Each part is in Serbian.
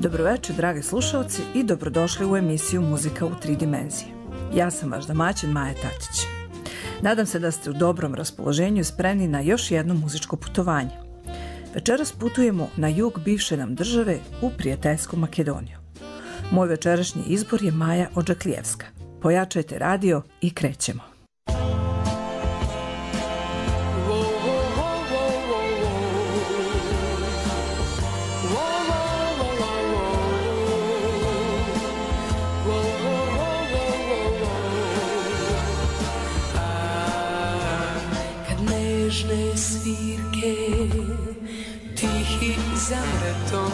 Dobroveče, dragi slušalci, i dobrodošli u emisiju Muzika u 3 dimenzije. Ja sam vaš domaćin Maja Tatić. Nadam se da ste u dobrom raspoloženju i spremni na još jedno muzičko putovanje. Večeras putujemo na jug bivše nam države u prijateljsku Makedoniju. Moj večerašnji izbor je Maja Odžaklijevska. Pojačajte radio i krećemo. Nežne svirke tihi zamretom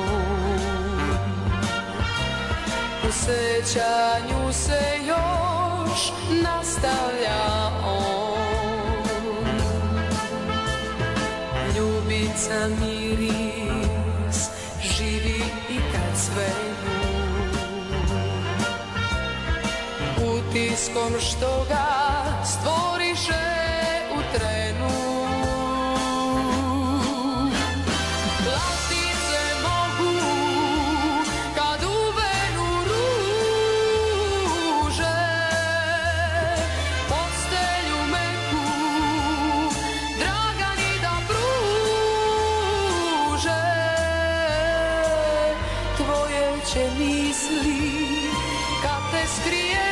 u sećanju se još nastavlja on. Ljubica miris živi i kad svenu utiskom što ga stvoriše u trenu. Latice mogu kad uvenu ruže, postelju meku Dragani da pruže. Tvoje će misli kad te skrije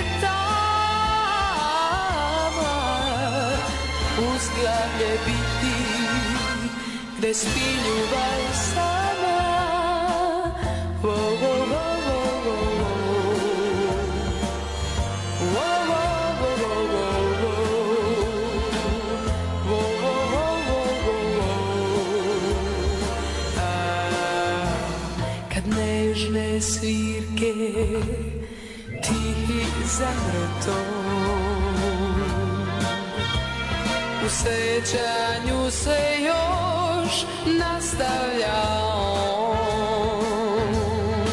uzglavlje biti gde spi ljubav sama. Oh, oh, oh, oh, oh. Oh, oh, oh, oh, oh. Oh, oh, oh, oh. Kad nežne svirke tihi zamretom u sećanju se još nastavlja on.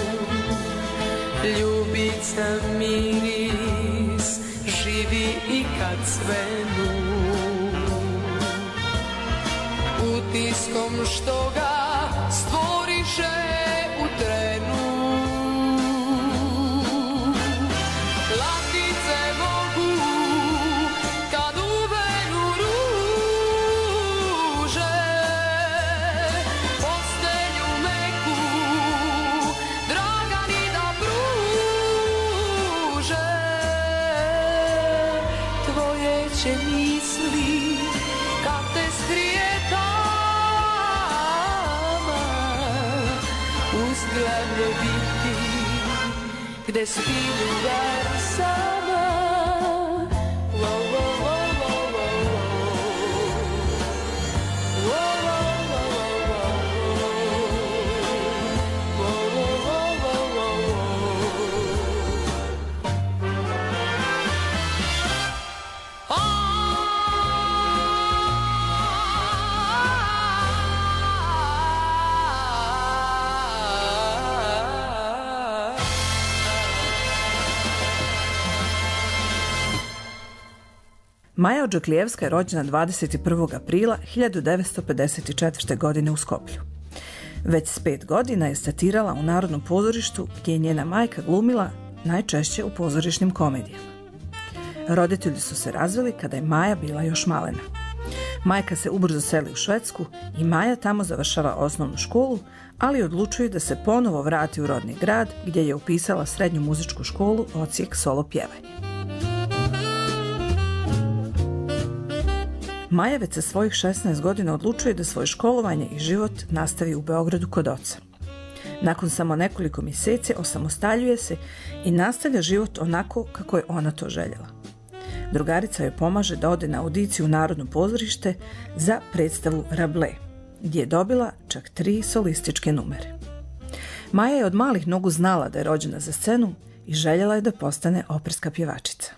Ljubica miris živi i kad svenu utiskom što ga stvoriše u trenu. Latice mogu kad uvenu ruže, postelju meku Dragani da pruže. Tvoje će misli kad te skrije tama uzglavlje biti gde spi ljubav sama. Wow, wow, wow, wow, wow. Wow, wow, wow, wow. Wow, wow, wow, wow, Maja Odžaklijevska je rođena 21. aprila 1954. godine u Skoplju. Već s 5 godina je statirala u Narodnom pozorištu gdje je njena majka glumila najčešće u pozorišnim komedijama. Roditelji su se razveli kada je Maja bila još malena. Majka se ubrzo seli u Švedsku i Maja tamo završava osnovnu školu, ali odlučuje da se ponovo vrati u rodni grad gdje je upisala srednju muzičku školu odsjek solo pjevanje. Maja već sa svojih 16 godina odlučuje da svoje školovanje i život nastavi u Beogradu kod oca. Nakon samo nekoliko mjeseci osamostaljuje se i nastavlja život onako kako je ona to željela. Drugarica joj pomaže da ode na audiciju u Narodno pozorište za predstavu Rabelais, gdje je dobila čak 3 solističke numere. Maja je od malih nogu znala da je rođena za scenu i željela je da postane operska pjevačica.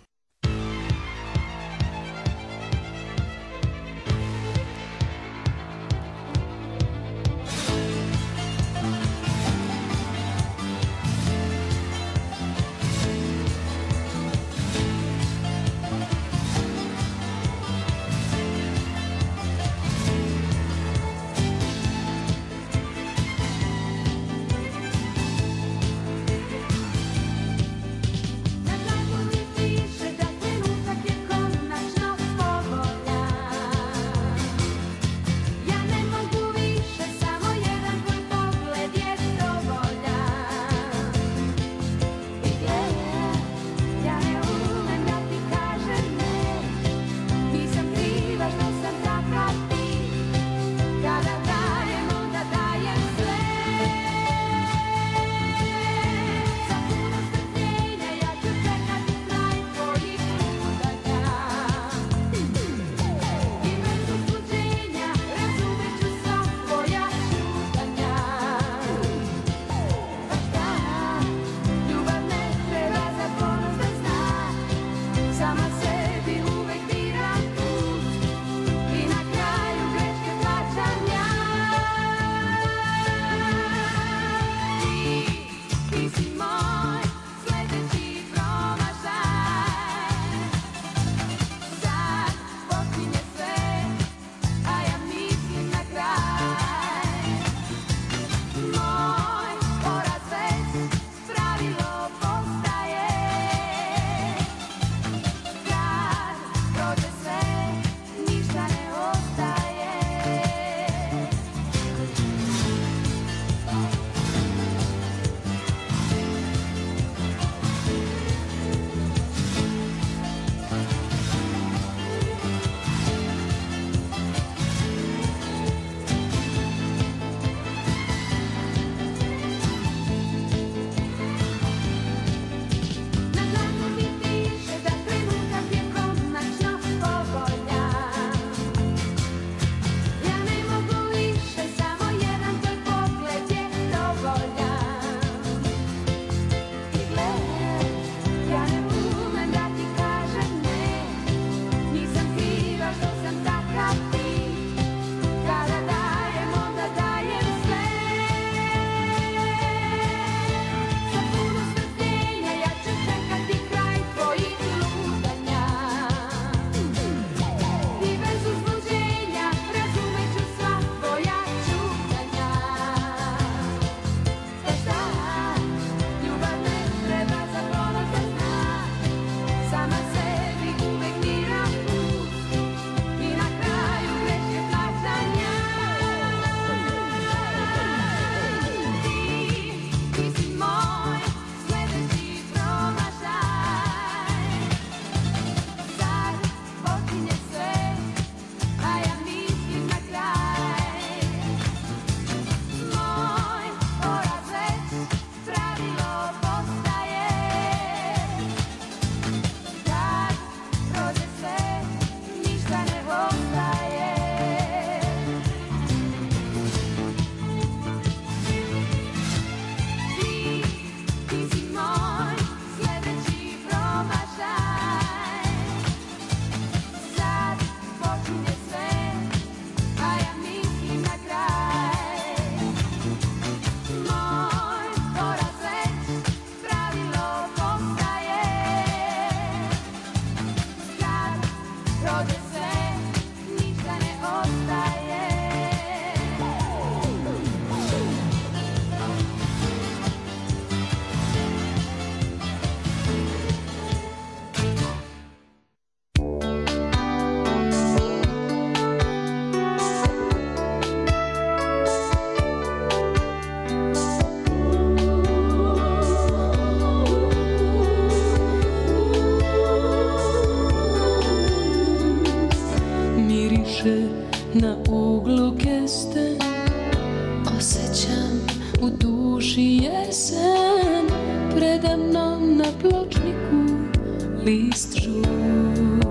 piše na uglu kesten. Osjećam u duši jesen, predamnom na pločniku list žut.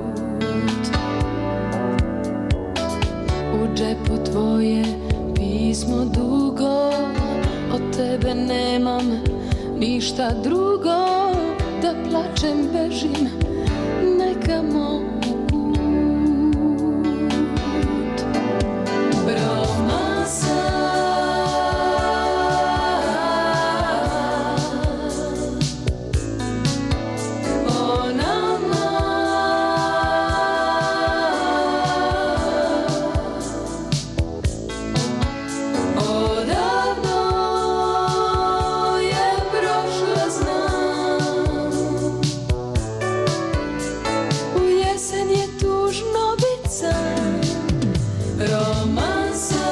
U džepu tvoje pismo dugo, od tebe nemam ništa drugo, da plačem bežim nekamo u kut. Romansa o nama, odavno je prošla, znam. U jesen je tužno bit sam. Romansa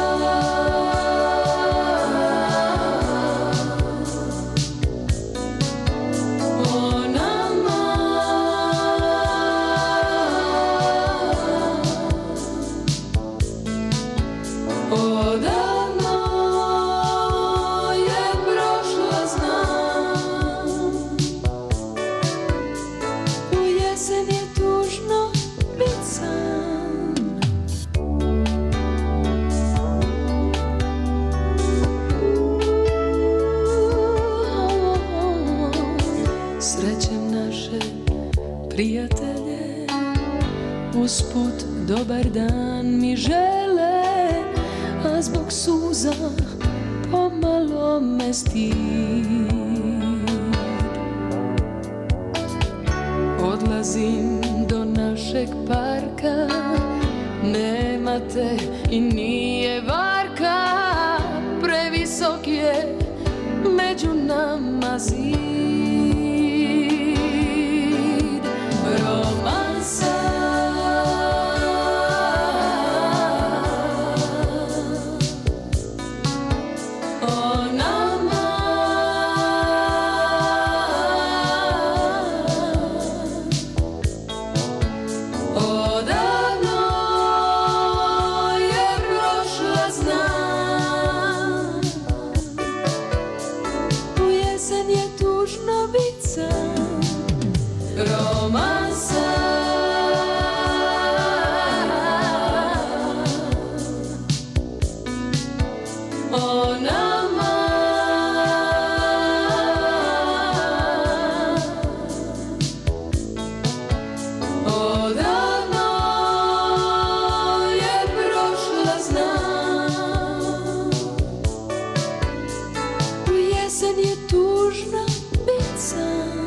o nama, odavno je prošla, znam. U jesen je tužno bit sam. Srećem naše prijatelje, usput dobar dan mi žele, a zbog suza pomalo me stid. Odlazim do našeg parka, nema te i nije varka, previsok je među nama zid. Romansa o nama, odavno je prošla, znam. U jesen je tužno bit sam. Romansa o nama, odavno je prošla, znam. U jesen je tužno bit sam.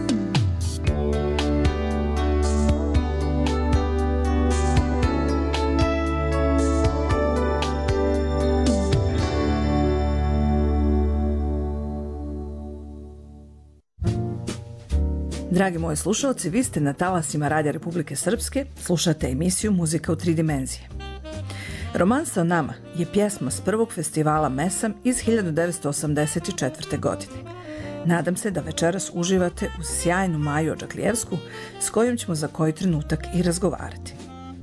Dragi moji slušalci, vi ste na talasima Radija Republike Srpske, slušate emisiju Muzika u 3 dimenzije. Romansa o nama je pjesma s prvog festivala Mesam iz 1984. godine. Nadam se da večeras uživate uz sjajnu Maju Odžaklijevsku, s kojom ćemo za koji trenutak i razgovarati.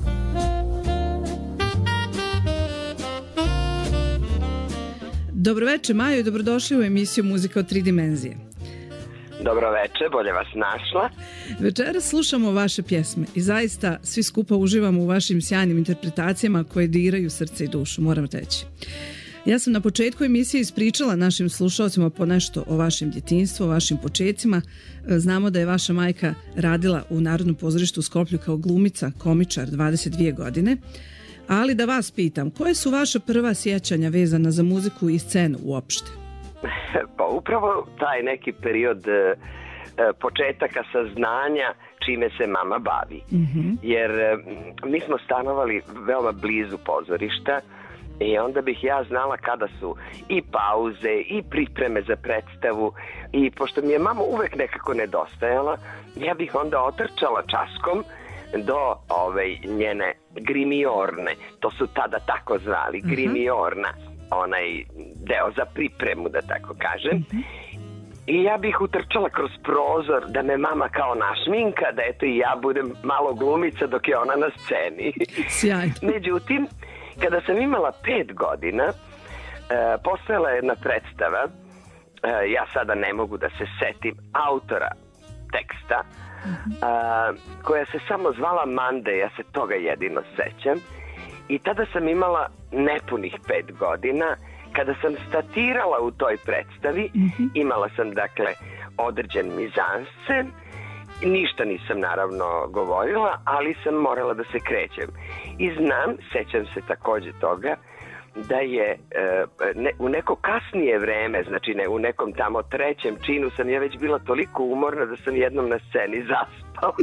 Dobro večer, Majo, i dobrodošli u emisiju Muzika u 3 dimenzije. Dobro večer, bolje vas našla. Večeras slušamo vaše pjesme i zaista svi skupa uživamo u vašim sjajnim interpretacijama koje diraju srce i dušu, moram reći. Ja sam na početku emisije ispričala našim slušalcima ponešto o vašem djetinjstvu, o vašim početcima. Znamo da je vaša majka radila u Narodnom pozorištu u Skoplju kao glumica, komičar 22 godine. Ali da vas pitam, koje su vaša prva sjećanja vezana za muziku i scenu uopšte? Pa upravo taj neki period početaka saznanja čime se mama bavi. Jer mi smo stanovali veoma blizu pozorišta i onda bih ja znala kada su i pauze i pripreme za predstavu, i pošto mi je mama uvek nekako nedostajala, ja bih onda otrčala časkom do njene grimiorne, to su tada tako zvali, grimiorna, onaj deo za pripremu, da tako kažem. I ja bih utrčala kroz prozor da me mama kao našminka, da eto i ja budem malo glumica dok je ona na sceni. Sjajno. Međutim, kada sam imala 5 godina, postojala je jedna predstava, ja sada ne mogu da se setim autora teksta, koja se samo zvala Mande, ja se toga jedino sećam. I tada sam imala nepunih 5 godina. Kada sam statirala u toj predstavi, imala sam dakle određen mizanscen, ništa nisam naravno govorila, ali sam morala da se krećem. I sećam se takođe toga, da je u neko kasnije vreme, znači u nekom tamo 3. činu sam ja već bila toliko umorna da sam jednom na sceni zaspala.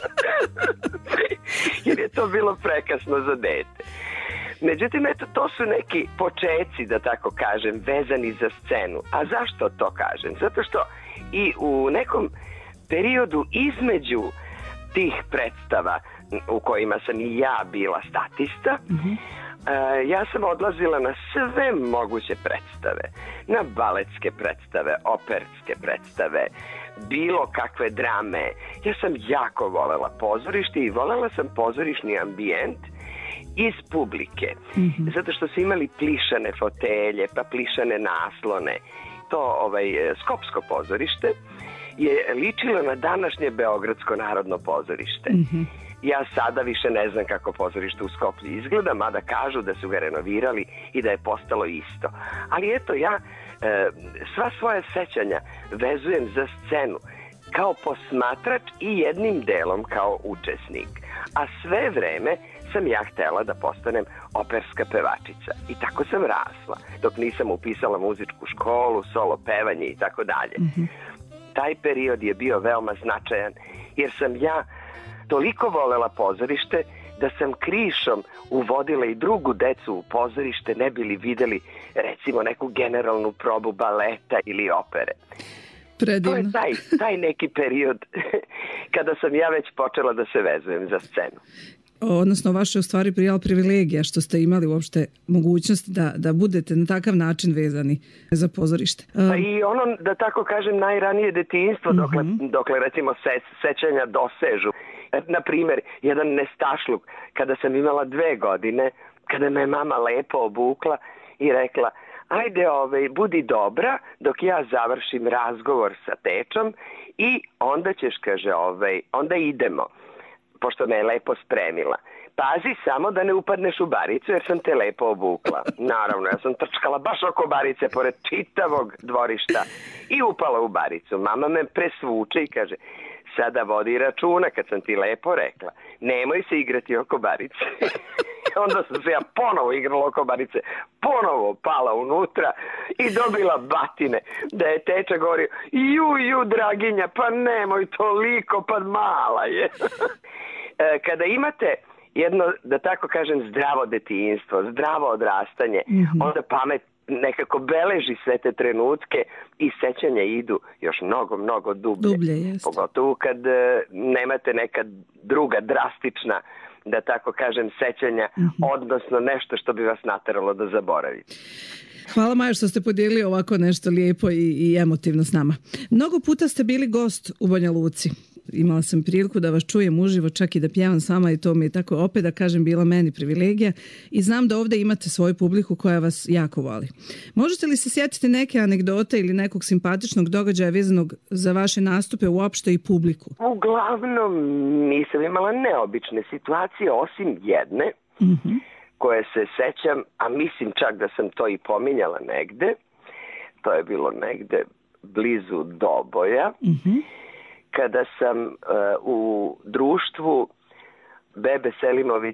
Jer je to bilo prekasno za dete. Međutim, eto, to su neki počeci, da tako kažem, vezani za scenu. A zašto to kažem? Zato što i u nekom periodu između tih predstava u kojima sam i ja bila statista, ja sam odlazila na sve moguće predstave. Na baletske predstave, operske predstave, bilo kakve drame. Ja sam jako volela pozorište i volela sam pozorišni ambijent iz publike. Zato što su imali plišane fotelje, pa plišane naslone. To Skopsko pozorište je ličilo na današnje Beogradsko narodno pozorište. Ja sada više ne znam kako pozorište u Skoplju izgleda, mada kažu da su ga renovirali i da je postalo isto. Ali eto, ja sva svoja sećanja vezujem za scenu kao posmatrač i jednim delom kao učesnik. A sve vreme sam ja htela da postanem operska pevačica. I tako sam rasla, dok nisam upisala muzičku školu, solo pevanje i tako dalje. Taj period je bio veoma značajan, jer sam ja toliko volela pozorište da sam krišom uvodila i drugu decu u pozorište, ne bi li videli recimo neku generalnu probu baleta ili opere. Predivno. To je taj neki period kada sam ja već počela da se vezujem za scenu. Odnosno, vaša je u stvari privilegija što ste imali uopšte mogućnost da budete na takav način vezani za pozorište. Pa i ono, da tako kažem, najranije detinjstvo, dokle recimo sećanja dosežu. Na primjer, jedan nestašluk, kada sam imala 2 godine, kada me mama lepo obukla i rekla: ajde, budi dobra dok ja završim razgovor sa tečom i onda ćeš, kaže, onda idemo, pošto me je lepo spremila. Pazi samo da ne upadneš u baricu, jer sam te lepo obukla. Naravno, ja sam trčkala baš oko barice, pored čitavog dvorišta, i upala u baricu. Mama me presvuče i kaže: sada vodi računa, kad sam ti lepo rekla, nemoj se igrati oko barice. Onda sam se ja ponovo igrala oko barice, ponovo pala unutra i dobila batine. Da je teča govorio: ju, draginja, pa nemoj toliko, pa mala je. Kada imate jedno, da tako kažem, zdravo detinjstvo, zdravo odrastanje, onda pamet nekako beleži sve te trenutke i sećanja idu još mnogo dublje. Pogotovo kad nemate neka druga drastična, da tako kažem, sećanja, odnosno nešto što bi vas nateralo da zaboravite. Hvala, Maja, što ste podijelili ovako nešto lijepo i emotivno s nama. Mnogo puta ste bili gost u Banja Luci. Imala sam priliku da vas čujem uživo, čak i da pjevam s vama, i to mi je tako, opet da kažem, bila meni privilegija, i znam da ovdje imate svoju publiku koja vas jako voli. Možete li se sjetiti neke anegdote ili nekog simpatičnog događaja vezanog za vaše nastupe uopšte i publiku? Uglavnom nisam imala neobične situacije, osim jedne koje se sećam, a mislim čak da sam to i pominjala negde. To je bilo negde blizu Doboja. Kada sam u društvu Bebe Selimović,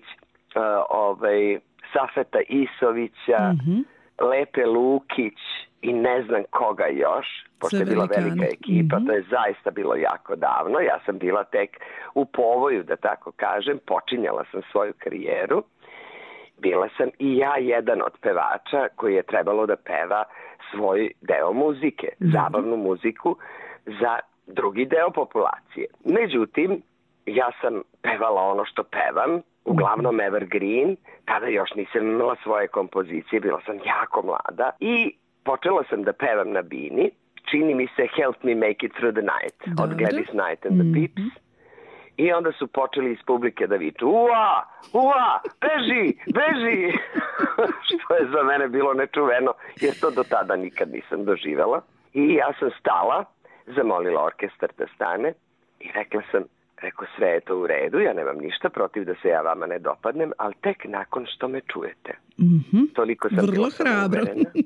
Safeta Isovića, Lepe Lukić i ne znam koga još, pošto je bila velika ekipa, to je zaista bilo jako davno. Ja sam bila tek u povoju, da tako kažem, počinjala sam svoju karijeru. Bila sam i ja jedan od pevača koji je trebalo da peva svoj deo muzike, zabavnu muziku za drugi deo populacije. Međutim, ja sam pevala ono što pevam, uglavnom evergreen, tada još nisam imala svoje kompozicije, bila sam jako mlada i počela sam da pevam na bini čini mi se Help Me Make It Through the Night od Gladys Knight and the Pips. I onda su počeli iz publike da viču ua, beži, što je za mene bilo nečuveno, jer to do tada nikad nisam doživela. I ja sam stala, zamolila orkestar da stane i rekao sve je to u redu, ja nemam ništa protiv da se ja vama ne dopadnem, ali tek nakon što me čujete. Toliko sam vrlo hrabro.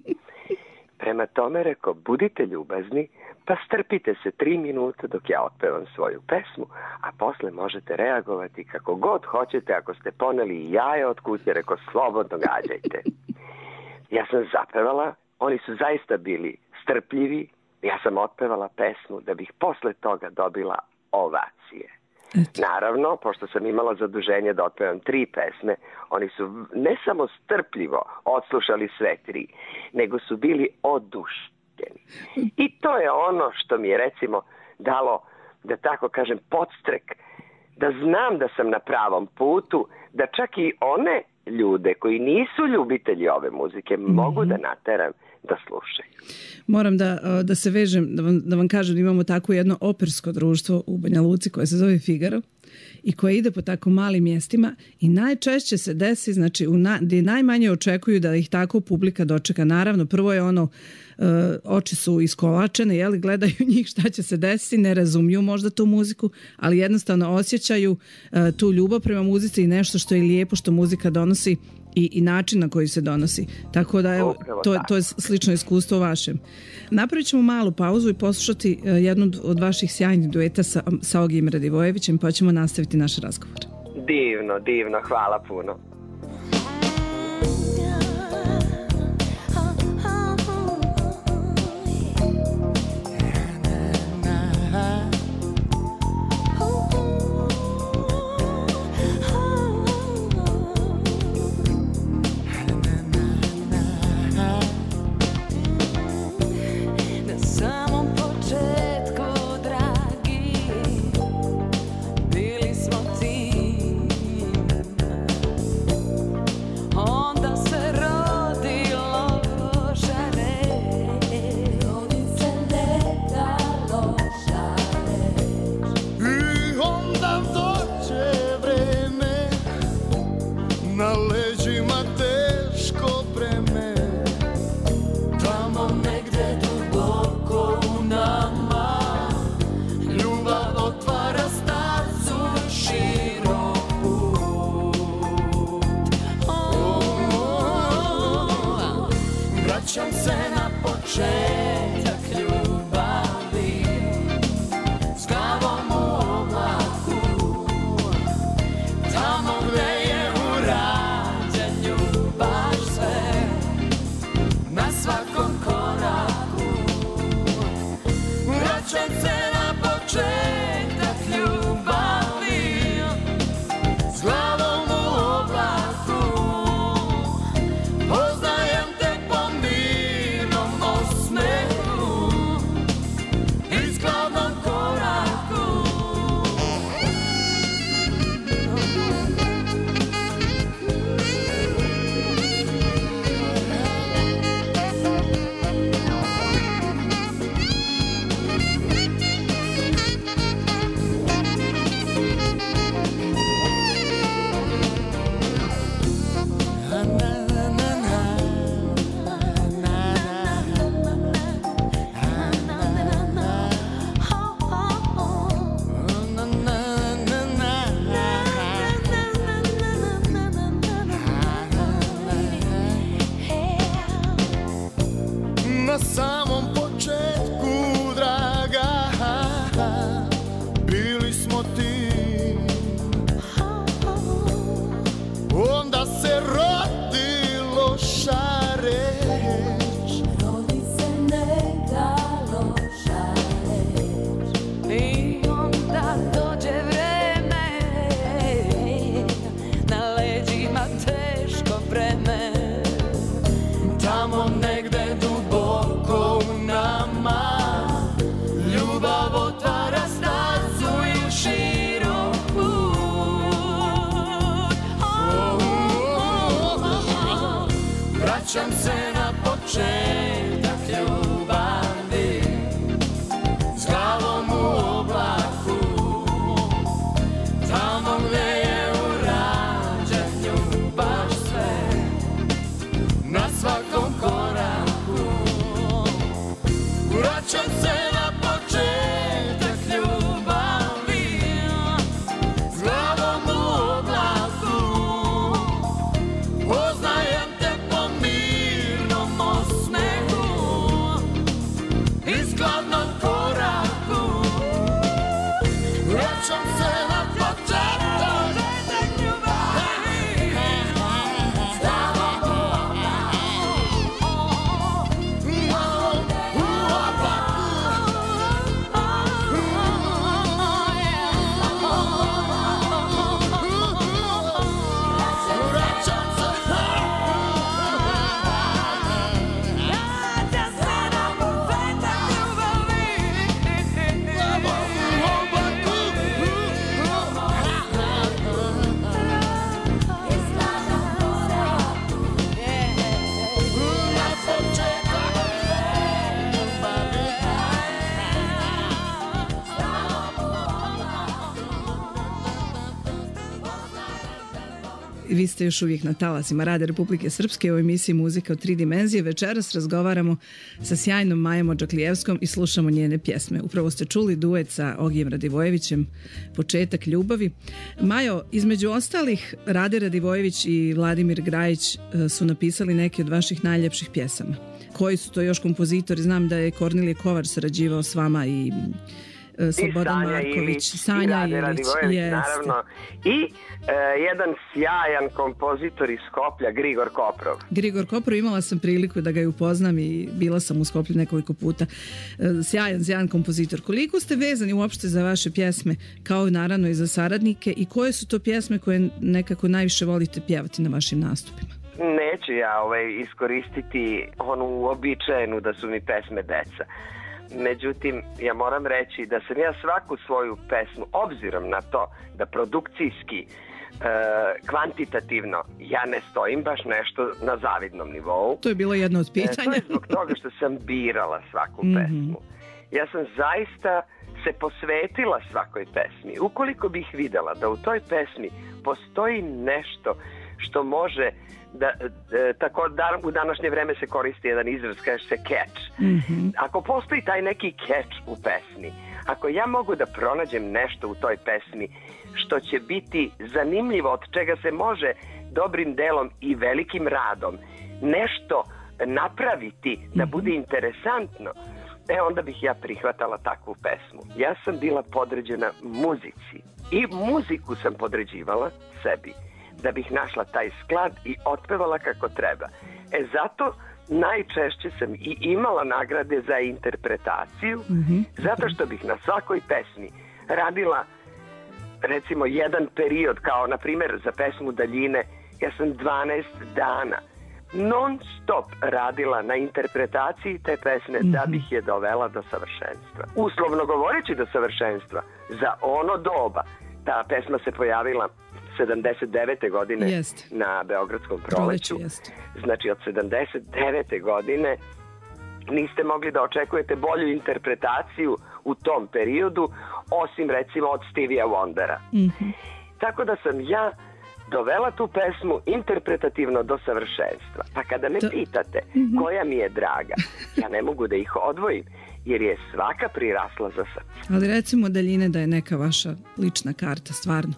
Prema tome rekao, budite ljubazni, pa strpite se 3 minuta dok ja otpevam svoju pesmu, a posle možete reagovati kako god hoćete. Ako ste poneli jaje od kuće, rekao, slobodno gađajte. Ja sam zapevala, oni su zaista bili strpljivi, ja sam otpevala pesmu da bih posle toga dobila ovacije. Naravno, pošto sam imala zaduženje da otpevam 3 pesme, oni su ne samo strpljivo odslušali sve 3, nego su bili oduševljeni. I to je ono što mi je recimo dalo, da tako kažem, podstrek, da znam da sam na pravom putu, da čak i one ljude koji nisu ljubitelji ove muzike mogu da nateram da slušaju. Moram da se vežem, da vam kažem da imamo tako jedno opersko društvo u Banja Luci koje se zove Figaro i koje ide po tako malim mjestima i najčešće se desi, znači gdje najmanje očekuju da ih tako publika dočeka. Naravno, prvo je ono, oči su iskolačene, jeli, gledaju njih šta će se desiti, ne razumiju možda tu muziku, ali jednostavno osjećaju tu ljubav prema muzici i nešto što je lijepo, što muzika donosi i način na koji se donosi. Tako da evo, to je slično iskustvo vašem. Napravit ćemo malu pauzu i poslušati jednu od vaših sjajnih dueta sa Ogijem Radivojevićem, pa ćemo nastaviti naš razgovor. Divno, hvala puno. Vraćam se na početak ljubavi, vi ste još uvijek na talasima Radija Republike Srpske u emisiji Muzika od 3 dimenzije. Večeras razgovaramo sa sjajnom Majom Odžaklijevskom i slušamo njene pjesme. Upravo ste čuli duet sa Ogijem Radivojevićem, Početak ljubavi. Majo, između ostalih, Rade Radivojević i Vladimir Grajić su napisali neke od vaših najljepših pjesama. Koji su to još kompozitori? Znam da je Kornelije Kovač sarađivao s vama i Slobodan Marković, Sanja Ilić, naravno. I jedan sjajan kompozitor iz Skoplja, Grigor Koprov. Grigor Koprov, imala sam priliku da ga upoznam i bila sam u Skoplju nekoliko puta. Sjajan kompozitor. Koliko ste vezani uopšte za vaše pjesme, kao naravno i za saradnike, i koje su to pjesme koje nekako najviše volite pjevati na vašim nastupima? Neću ja iskoristiti onu uobičajenu da su mi pesme deca. Međutim, ja moram reći da sam ja svaku svoju pesmu, obzirom na to da produkcijski, kvantitativno, ja ne stojim baš nešto na zavidnom nivou. To je bilo jedno od pitanja. To je zbog toga što sam birala svaku pesmu. Ja sam zaista se posvetila svakoj pesmi. Ukoliko bih videla da u toj pesmi postoji nešto što može tako u današnje vreme se koristi jedan izraz, kaže se catch. Ako postoji taj neki catch u pesmi, ako ja mogu da pronađem nešto u toj pesmi što će biti zanimljivo, od čega se može dobrim delom i velikim radom nešto napraviti da bude interesantno, onda bih ja prihvatala takvu pesmu. Ja sam bila podređena muzici i muziku sam podređivala sebi da bih našla taj sklad i otpevala kako treba. Zato najčešće sam i imala nagrade za interpretaciju, zato što bih na svakoj pesmi radila recimo jedan period, kao na primjer za pesmu Daljine, ja sam 12 dana non stop radila na interpretaciji te pesme da bih je dovela do savršenstva. Uslovno govoreći do savršenstva, za ono doba ta pesma se pojavila 79. godine na Beogradskom proleću. Znači od 79. godine niste mogli da očekujete bolju interpretaciju u tom periodu, osim recimo od Stevija Wondera. Tako da sam ja dovela tu pesmu interpretativno do savršenstva. Pa kada me pitate koja mi je draga, ja ne mogu da ih odvojim, jer je svaka prirasla za srce. Ali recimo Daljine da je neka vaša lična karta, stvarno.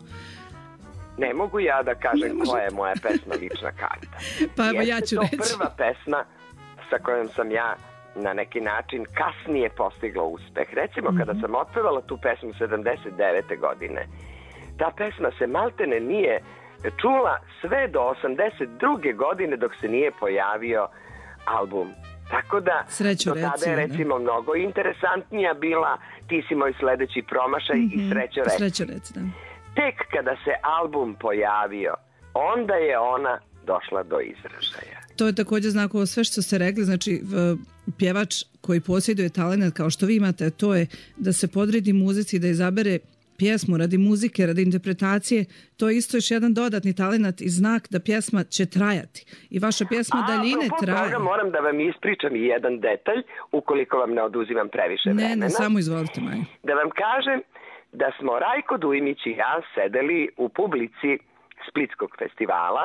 Ne mogu ja da kažem koja je moja pesma lična karta. Pa evo ja ću reći. To prva pesma sa kojom sam ja na neki način kasnije postigla uspeh. Recimo kada sam otpevala tu pesmu 79. godine, ta pesma se maltene nije čula sve do 82. godine dok se nije pojavio album. Tako da do tada je recimo mnogo interesantnija bila Ti si moj sledeći promašaj i Srećo reci. Tek kada se album pojavio, onda je ona došla do izražaja. To je također znak ovo sve što ste rekli, znači pjevač koji posjeduje talent kao što vi imate, to je da se podredi muzici, da izabere pjesmu radi muzike, radi interpretacije, to je isto još jedan dodatni talent i znak da pjesma će trajati. I vaša pjesma Daljine traje. Toga moram da vam ispričam i jedan detalj, ukoliko vam ne oduzimam previše vremena. Ne, samo izvolite, Maja. Da vam kažem da smo Rajko Dujmić i ja sedeli u publici Splitskog festivala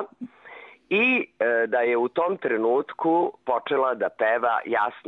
i da je u tom trenutku počela da peva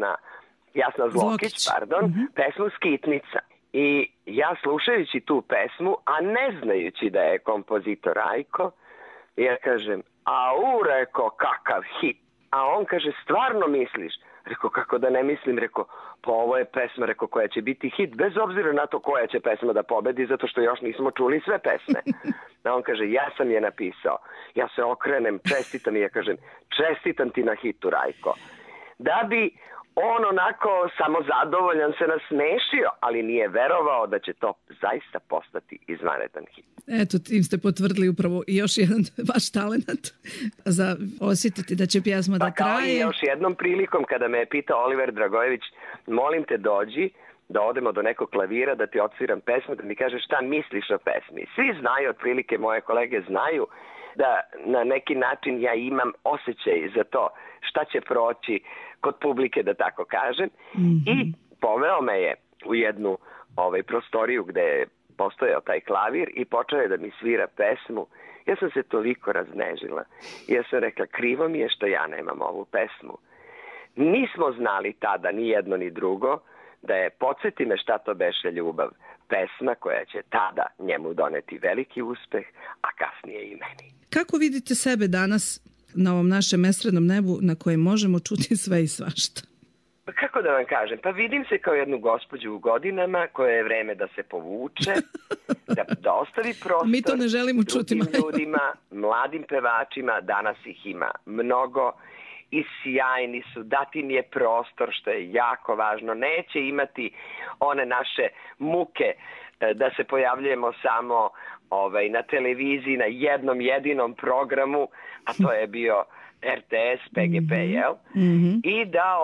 Jasna Zlokić, pesmu Skitnica. I ja slušajući tu pesmu, a ne znajući da je kompozitor Rajko, ja kažem, reko, kakav hit. A on kaže, stvarno misliš? Reko, kako da ne mislim? Reko, pa ovo je pesma, reko, koja će biti hit, bez obzira na to koja će pesma da pobedi, zato što još nismo čuli sve pesme. A on kaže, ja sam je napisao. Ja se okrenem, čestitam i ja kažem, čestitam ti na hitu, Rajko. Da bi on onako samozadovoljan se nasmešio, ali nije verovao da će to zaista postati izvanredan hit. Eto, tim ste potvrdili upravo i još jedan vaš talent za osjetiti da će pjesma da traje. Pa kao i još jednom prilikom kada me je pitao Oliver Dragojević, molim te dođi da odemo do nekog klavira, da ti odsviram pesmu, da mi kažeš šta misliš o pesmi. Svi znaju, otprilike moje kolege znaju, da na neki način ja imam osjećaj za to šta će proći kod publike, da tako kažem. I poveo me je u jednu prostoriju gde je postojao taj klavir i počeo je da mi svira pesmu. Ja sam se toliko raznežila. Ja sam rekla, krivo mi je što ja nemam ovu pesmu. Nismo znali tada ni jedno ni drugo da je Podsjeti me šta to beše ljubav, pesma koja će tada njemu doneti veliki uspeh, a kasnije i meni. Kako vidite sebe danas na ovom našem estradnom nebu na kojem možemo čuti sve i svašta? Kako da vam kažem? Pa vidim se kao jednu gospođu u godinama koja je vreme da se povuče, da ostavi prostor. Mi to ne želimo čuti. Drugim ljudima, mladim pevačima, danas ih ima mnogo i sjajni su, dati im je prostor, što je jako važno. Neće imati one naše muke da se pojavljujemo samo na televiziji, na jednom jedinom programu, a to je bio RTS, PGP, jel? I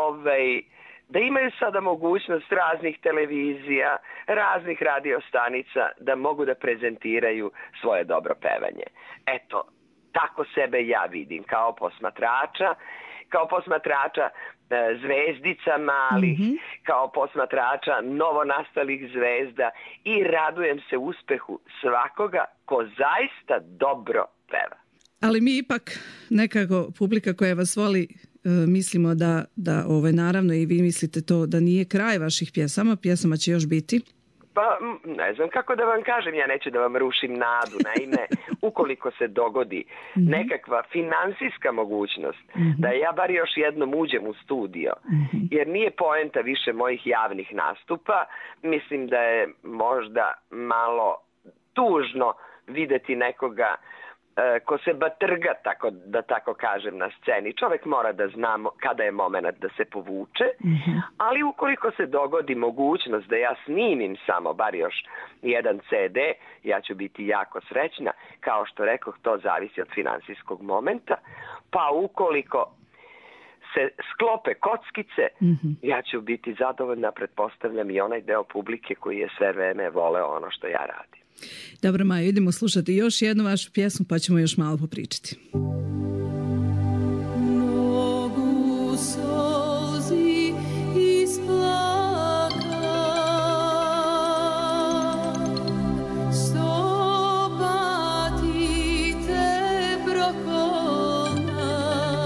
da imaju sada mogućnost raznih televizija, raznih radiostanica da mogu da prezentiraju svoje dobro pevanje. Eto, tako sebe ja vidim kao posmatrača zvezdica malih, kao posmatrača novonastalih zvezda i radujem se uspehu svakoga ko zaista dobro peva. Ali mi ipak nekako publika koja vas voli mislimo da naravno i vi mislite to da nije kraj vaših pjesama će još biti. Pa ne znam kako da vam kažem, ja neću da vam rušim nadu. Naime, ukoliko se dogodi nekakva finansijska mogućnost da ja bar još jednom uđem u studio, jer nije poenta više mojih javnih nastupa, mislim da je možda malo tužno videti nekoga ko se batrga, da tako kažem, na sceni. Čovjek mora da zna kada je moment da se povuče, ali ukoliko se dogodi mogućnost da ja snimim samo bar još jedan CD, ja ću biti jako srećna. Kao što rekoh, to zavisi od finansijskog momenta, pa ukoliko se sklope kockice, ja ću biti zadovoljna, pretpostavljam i onaj deo publike koji je sve vreme voleo ono što ja radim. Dobro, Majo, idemo slušati još jednu vašu pjesmu pa ćemo još malo popričati. Mogu solzi isplakat, stopati te prokolna,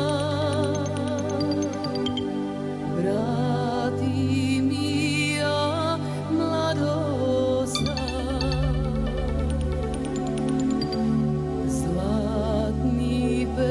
vrati mi ja mladosna. Zlatni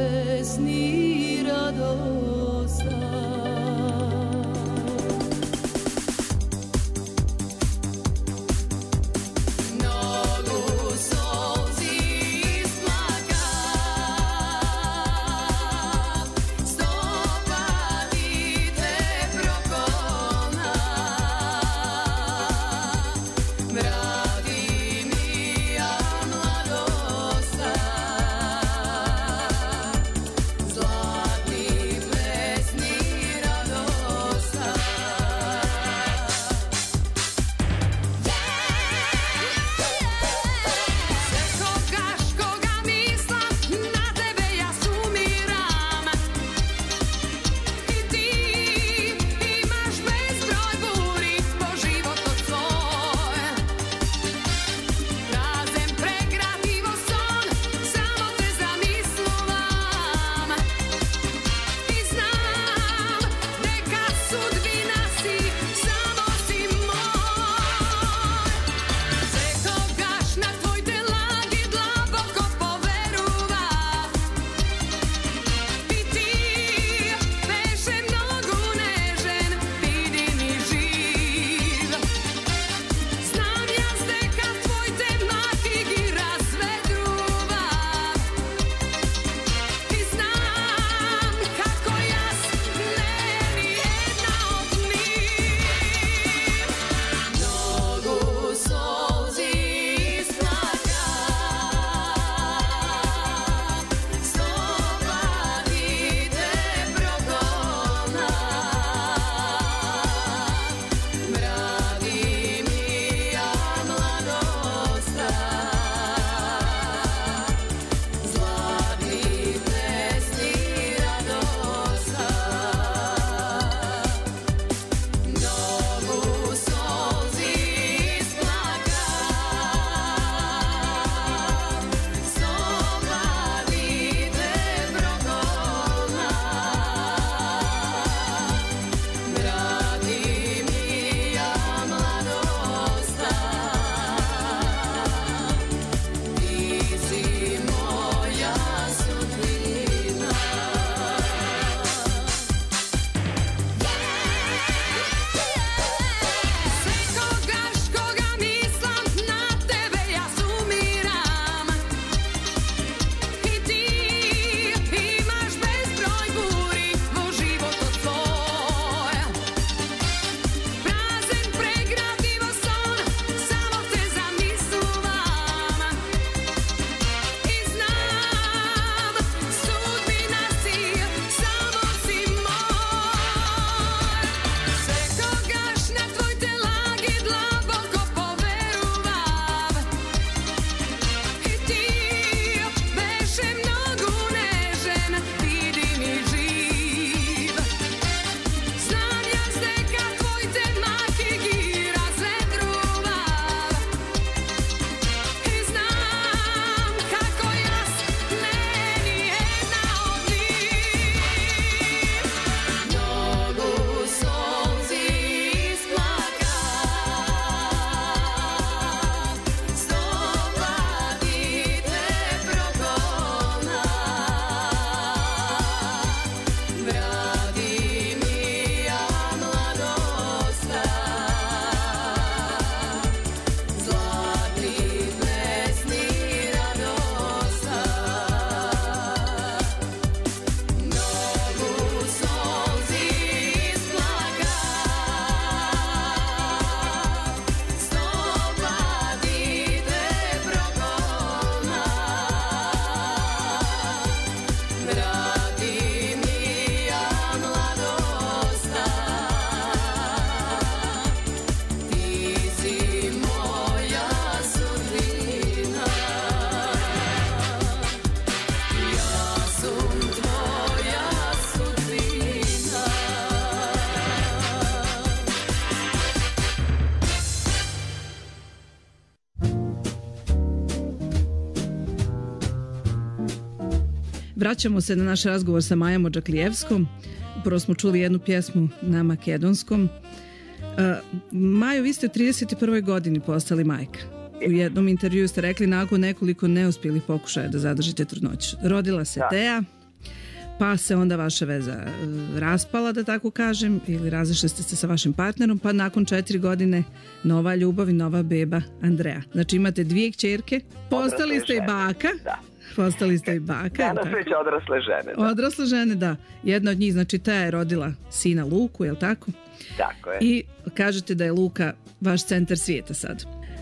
Vraćamo se na naš razgovor sa Majom Odžaklijevskom. Prvo smo čuli jednu pjesmu na makedonskom. Majo, vi ste u 31. godini postali majka. U jednom intervjuu ste rekli nakon nekoliko neuspjelih pokušaja da zadržite trudnoću. Rodila se Teja, pa se onda vaša veza raspala, da tako kažem, ili razišli ste se sa vašim partnerom, pa nakon 4 godine nova ljubav i nova beba Andreja. Znači imate 2 kćerke, postali ste i baka. Da. Postali ste i baka. Danas već odrasle žene. Da. Odrasle žene, da. Jedna od njih, znači Teja je rodila sina Luku, je li tako? Tako je. I kažete da je Luka vaš centar svijeta sad.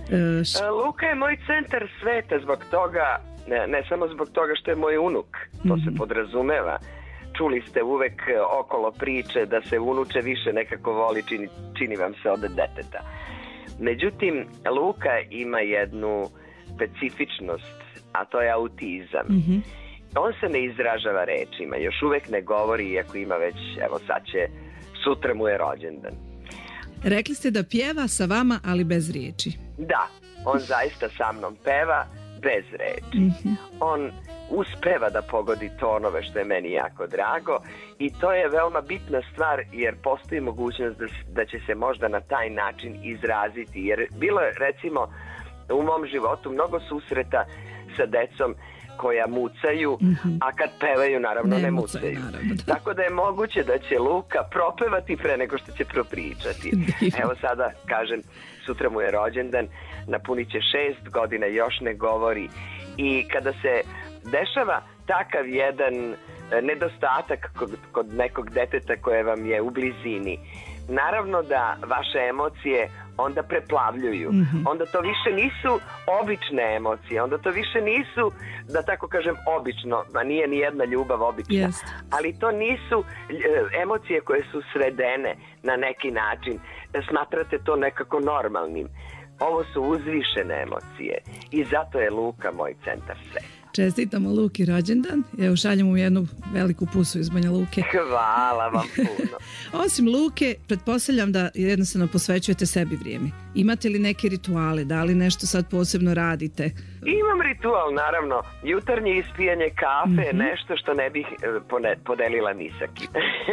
Luka je moj centar sveta zbog toga, ne samo zbog toga što je moj unuk, to se podrazumeva. Čuli ste uvek okolo priče da se unuče više nekako voli, čini vam se od deteta. Međutim, Luka ima jednu specifičnost, a to je autizam. On se ne izražava rečima, još uvek ne govori, iako ima već, evo sad će, sutra mu je rođendan. Rekli ste da pjeva sa vama, ali bez riječi. Da, on zaista sa mnom peva bez reči. On uspeva da pogodi tonove, što je meni jako drago, i to je veoma bitna stvar, jer postoji mogućnost da će se možda na taj način izraziti. Jer bilo je, recimo, u mom životu mnogo susreta sa decom koja mucaju, a kad pevaju naravno ne mucaju. Tako da je moguće da će Luka propevati pre nego što će propričati. Evo sada, kažem, sutra mu je rođendan, napunit će 6 godina, još ne govori. I kada se dešava takav jedan nedostatak kod nekog deteta koje vam je u blizini, naravno da vaše emocije onda preplavljuju. Onda to više nisu obične emocije, onda to više nisu, da tako kažem, obično, a nije ni jedna ljubav obična, ali to nisu emocije koje su svedene na neki način. Smatrate to nekako normalnim. Ovo su uzvišene emocije i zato je Luka moj centar sveta. Čestitamo Luki rođendan. Evo, šaljemo mu jednu veliku pusu iz Banja Luke. Hvala vam puno. Osim Luke, pretpostavljam da jednostavno posvećujete sebi vrijeme. Imate li neke rituale? Da li nešto sad posebno radite? Imam ritual, naravno. Jutarnje ispijanje kafe, nešto što ne bih podelila ni sa kim.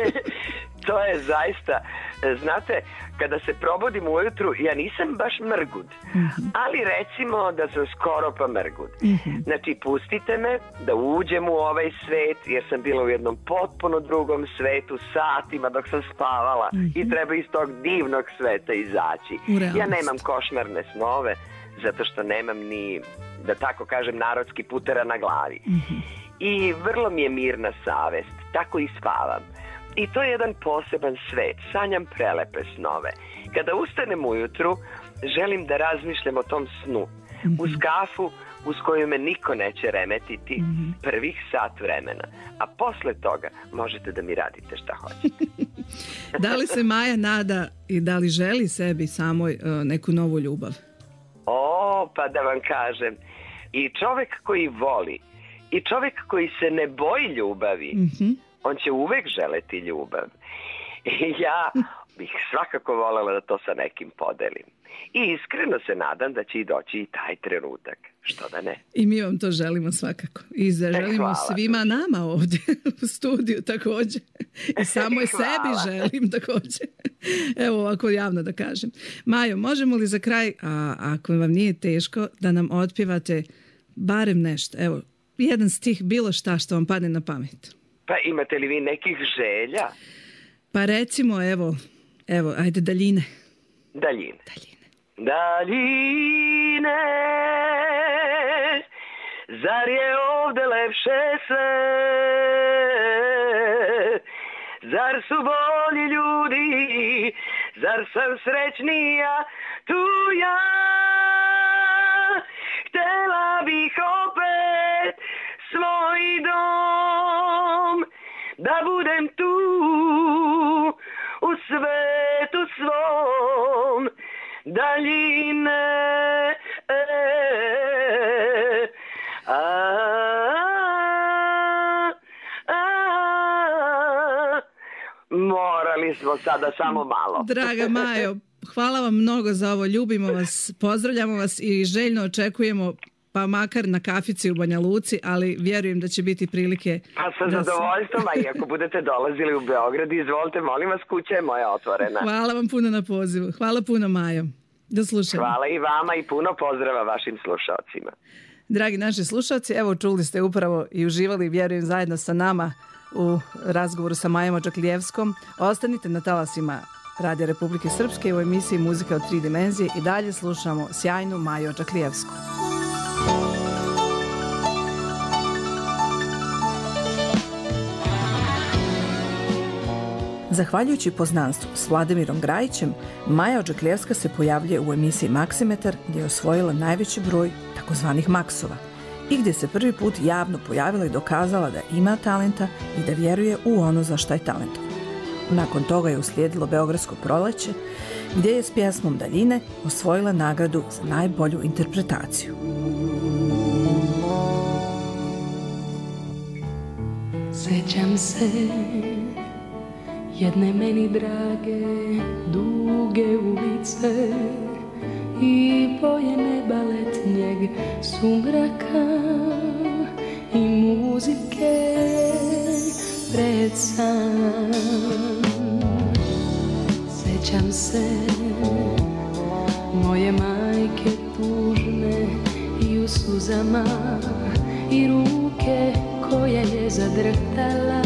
To je zaista, znate, kada se probudim ujutru, ja nisam baš mrgud, ali recimo da sam skoro pa mrgud. Znači, pustite me da uđem u ovaj svet, jer sam bila u jednom potpuno drugom svetu satima dok sam spavala i treba iz tog divnog sveta izaći. Ja nemam košmarne snove, zato što nemam ni, da tako kažem, narodski putera na glavi. I vrlo mi je mirna savest, tako i spavam. I to je jedan poseban svet, sanjam prelepe snove. Kada ustanem ujutru, želim da razmišljam o tom snu, uz kafu uz koju me niko neće remetiti prvih sat vremena. A posle toga možete da mi radite šta hoćete. Da li se Maja nada i da li želi sebi samoj neku novu ljubav? Pa da vam kažem, i čovek koji voli, i čovek koji se ne boji ljubavi, on će uvek želeti ljubav. I ja bih svakako voljela da to sa nekim podelim. I iskreno se nadam da će i doći i taj trenutak. Što da ne? I mi vam to želimo svakako. I zaželimo svima nama ovdje u studiju također. I samo sebi želim također. Evo ovako javno da kažem. Majo, možemo li za kraj, a ako vam nije teško, da nam otpjevate barem nešto? Evo, jedan stih, bilo šta što vam padne na pamet. Pa imate li vi nekih želja? Pa recimo, evo, ajde, Daljine. Daljine. Daljine, zar je ovde lepše sve? Zar su bolji ljudi? Zar sam srećnija tu ja? Htela bih opet svoj dom, da budem tu u svetu svom. Daljine, morali smo sada samo malo. Draga Majo, hvala vam mnogo za ovo, ljubimo vas, pozdravljamo vas i željno očekujemo pa makar na kafici u Banja Luci, ali vjerujem da će biti prilike... Pa sa zadovoljstvom, a i ako budete dolazili u Beograd, izvolite, molim vas, kuća je moja otvorena. Hvala vam puno na pozivu. Hvala puno, Majo. Do slušanja. Hvala i vama i puno pozdrava vašim slušalcima. Dragi naši slušalci, evo čuli ste upravo i uživali, vjerujem, zajedno sa nama u razgovoru sa Majom Odžaklijevskom. Ostanite na talasima Radija Republike Srpske u emisiji Muzika od 3 dimenzije i dalje slušamo sjajnu Maju Odžaklijevsku. Zahvaljujući poznanstvu s Vladimirom Grajićem, Maja Odžaklijevska se pojavljuje u emisiji Maksimetar, gdje je osvojila najveći broj takozvanih maksova i gdje se prvi put javno pojavila i dokazala da ima talenta i da vjeruje u ono za šta je talentovan. Nakon toga je uslijedilo Beogradsko proleće, gdje je s pjesmom Daljine osvojila nagradu za najbolju interpretaciju. Sjećam se jedne meni drage, duge ulice i boje neba letnjeg sumraka i muzike pred san. Sjećam se moje majke tužne i u suzama i ruke koja je zadrhtala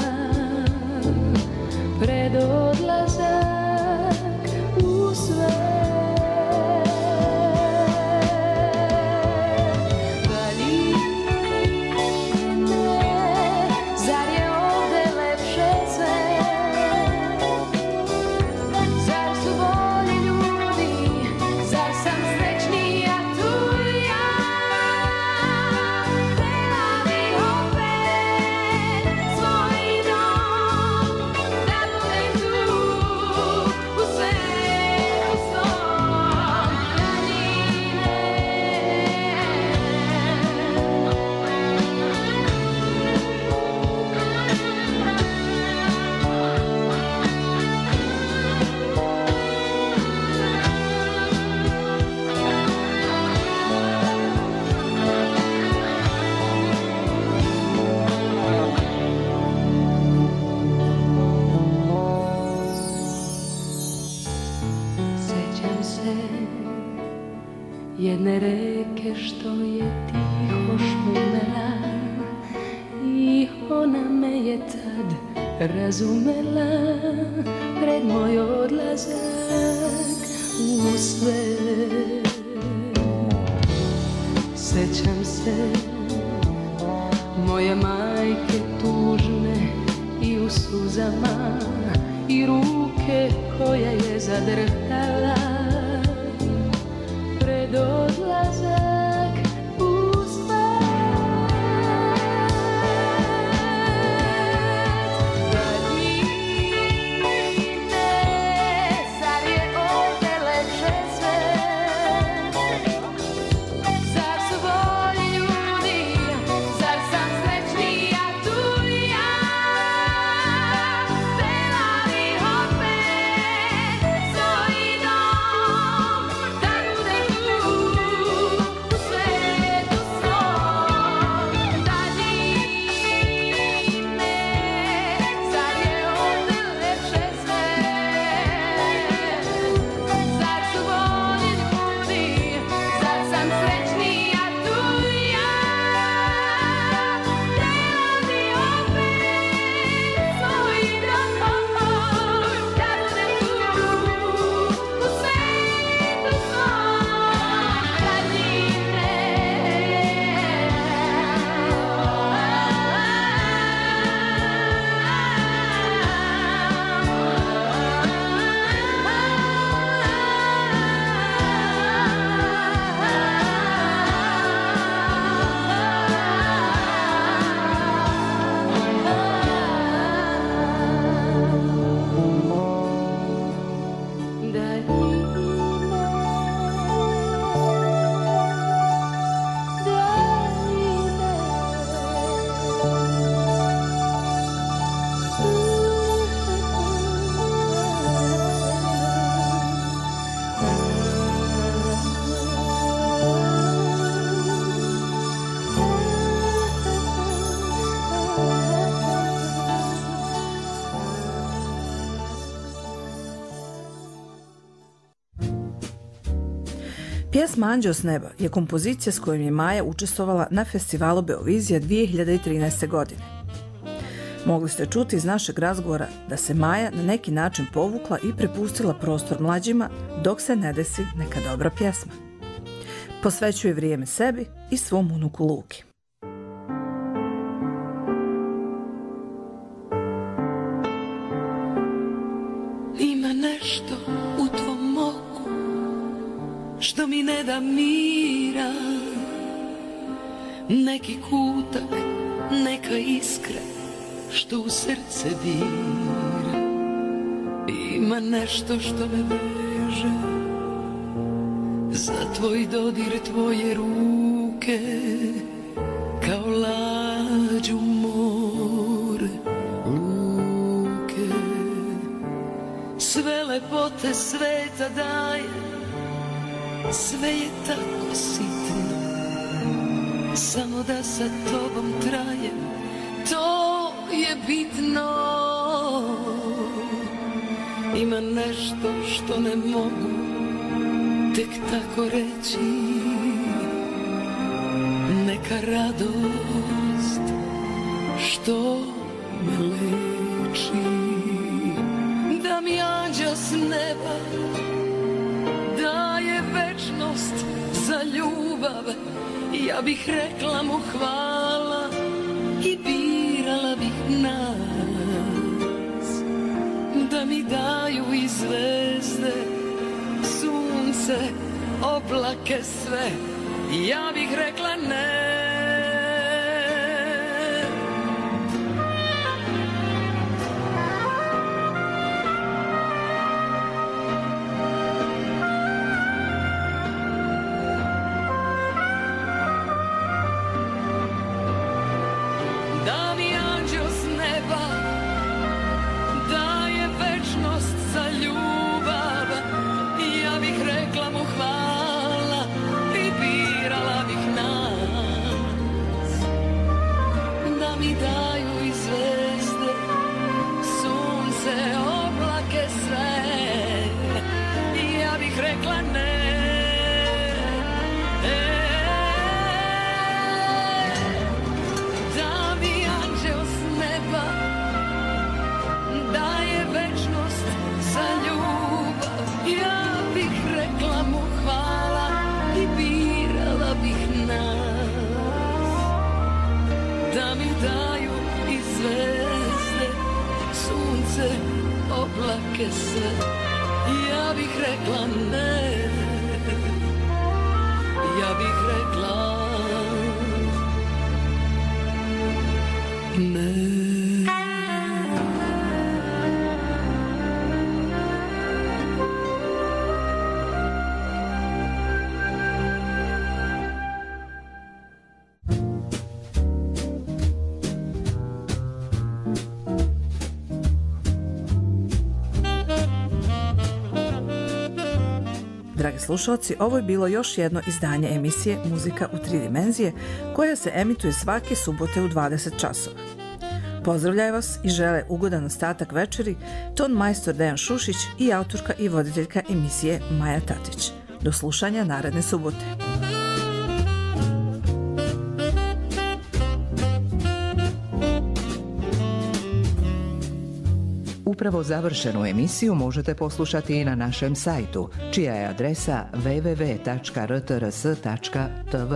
pred odlazak u sve. Jedne reke što je tiho šumela i ona me je tad razumela pred moj odlazak u sve. Sjećam se moje majke tužne i u suzama i ruke koja je zadrhtala pred odlazak u svet. Daljine, zar je ovdje lepše sve? Zar su bolji ljudi, zar sam srećnija tu ja? Pela bih opet svoj dom. Pjesma Anđeo s neba je kompozicija s kojom je Maja učestvovala na festivalu Beovizija 2013. godine. Mogli ste čuti iz našeg razgovora da se Maja na neki način povukla i prepustila prostor mlađima dok se ne desi neka dobra pjesma. Posvećuje vrijeme sebi i svom unuku Luki. Ima nešto u tvom oku što mi ne da mira, neki kutak, neka iskra što u srce dira. Ima nešto što me veže za tvoj dodir, tvoje ruke kao lađu more luke. Sve lepote sveta daje, sve je tako sitno, samo da sa tobom trajem, to je bitno. Ima nešto što ne mogu tek tako reći, neka radost što me leči. Da mi anđeo s neba daje večnost za ljubav, ja bih rekla mu hvala i birala bih nas. Da mi daju i zvezde, sunce, oblake, sve, ja bih rekla ne. Ja bih rekla ne, ja bih rekla ne. Dragi slušalci, ovo je bilo još jedno izdanje emisije Muzika u 3 dimenzije koja se emituje svake subote u 20 časova. Pozdravljaju vas i žele ugodan ostatak večeri ton majstor Dejan Šušić i autorka i voditeljka emisije Maja Tatić. Do slušanja naredne subote. Upravo završenu emisiju možete poslušati i na našem sajtu, čija je adresa www.rtrs.tv.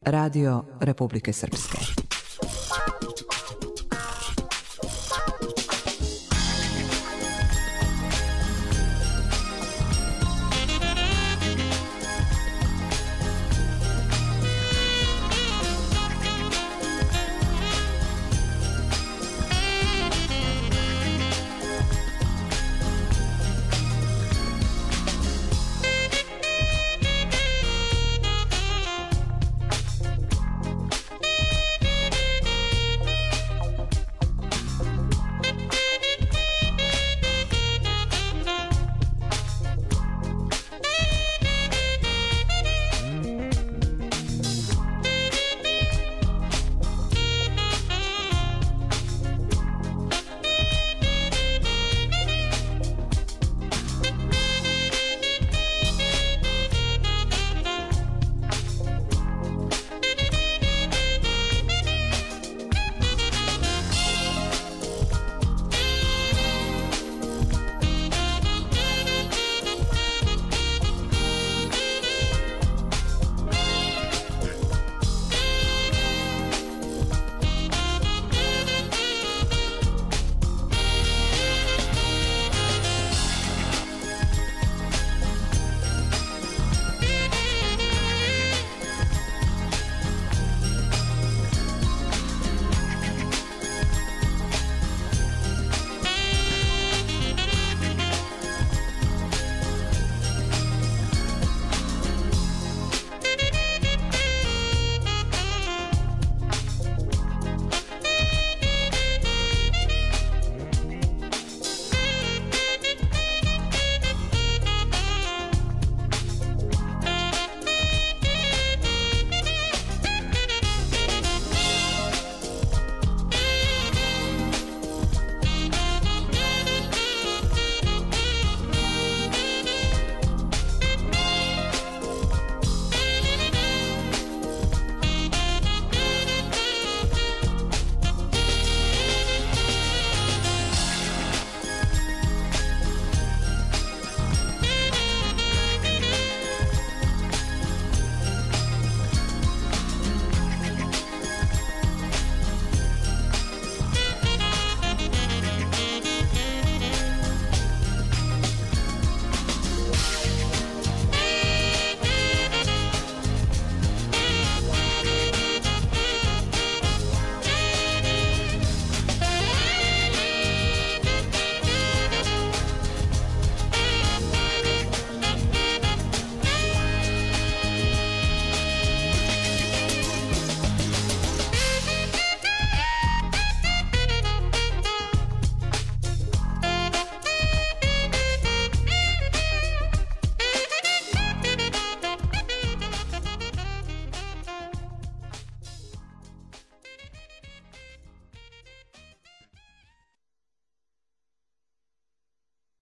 Radio Republike Srpske.